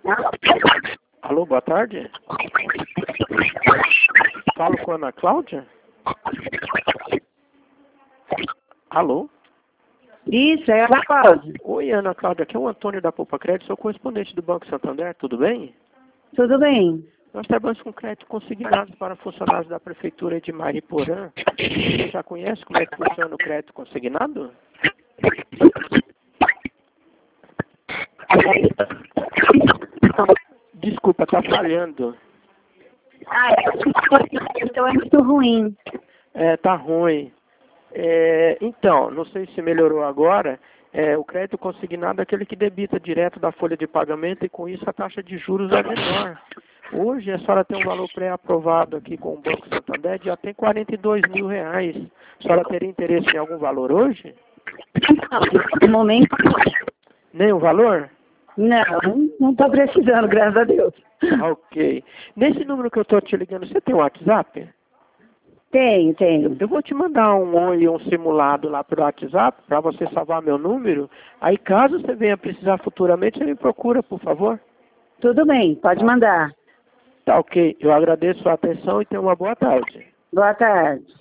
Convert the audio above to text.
Alô, boa tarde. Falo com a Ana Cláudia? Alô? Isso, é a Cláudia. Oi, Ana Cláudia, aqui é o Antônio da Poupa Crédito, sou correspondente do Banco Santander, tudo bem? Tudo bem? Nós trabalhamos com crédito consignado para funcionários da Prefeitura de Mariporã. Você já conhece como é que funciona o crédito consignado? Desculpa, tá falhando. Então é muito ruim. Tá ruim. Então, não sei se melhorou agora. O crédito consignado é aquele que debita direto da folha de pagamento e com isso a taxa de juros é menor. Hoje a senhora tem um valor pré-aprovado aqui com o Banco Santander de até R$42 mil. A senhora teria interesse em algum valor hoje? No momento, Nem o valor? não estou precisando, graças a Deus. Ok. Nesse número que eu estou te ligando, você tem um WhatsApp? Tenho. Eu vou te mandar um oi, um simulado lá pelo WhatsApp para você salvar meu número. Aí caso você venha precisar futuramente, você me procura, por favor. Tudo bem, pode mandar. Tá ok. Eu agradeço a atenção e tenha uma boa tarde. Boa tarde.